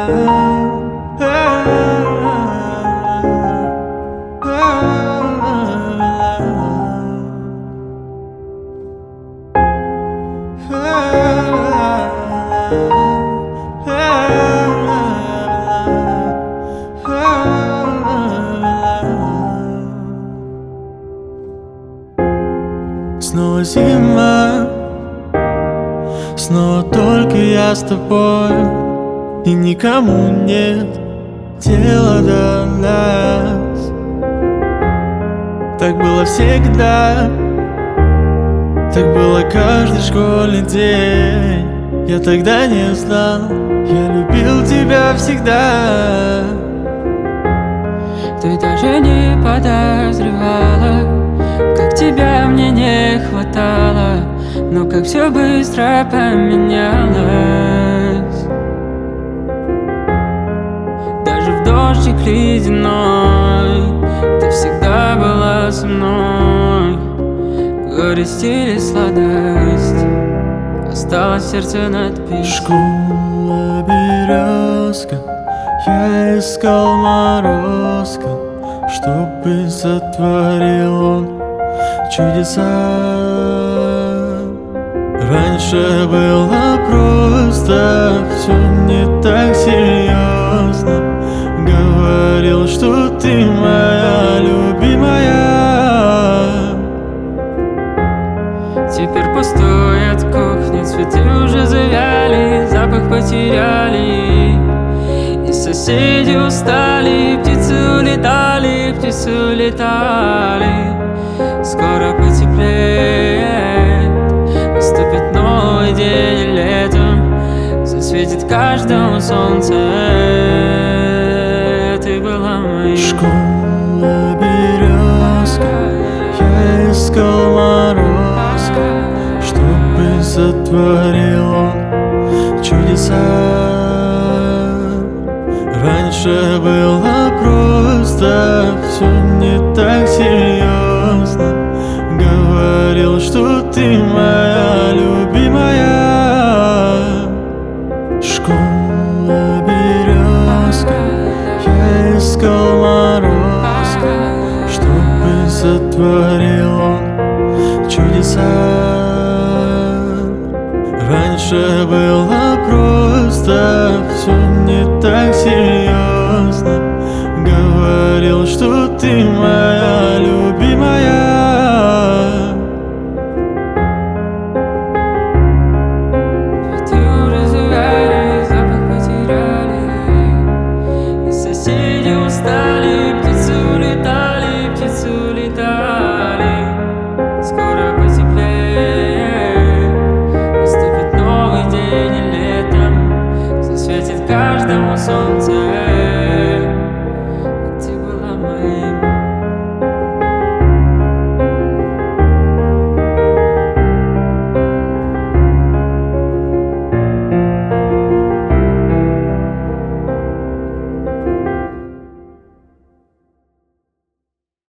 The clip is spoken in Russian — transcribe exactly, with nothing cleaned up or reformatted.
Снова зима, снова только я с тобой, и никому нет дела до нас. Так было всегда, так было каждый школьный день. Я тогда не знал, я любил тебя всегда. Ты даже не подозревала, как тебя мне не хватало, но как все быстро поменялось. Даже в дождик ледяной ты всегда была со мной. Горесть или сладость осталась в сердце надпись. Школа, березка, я искал морозка, чтобы сотворил он чудеса. Раньше было просто, все не так серьезно. Говорил, что ты моя любимая. Теперь пустует кухня, цветы уже завяли, запах потеряли, и соседи устали, птицы улетали, птицы улетали. Скоро потеплеет, наступит новый день, летом засветит каждому солнце. Ты была моей. Школа, березка, я искал морозка, чтобы сотворил он чудеса. Раньше было просто, все не так серьезно. Говорил, что ты моя любимая. Школа, березка, я искал морозка, чтобы сотворил он чудеса. Раньше было просто.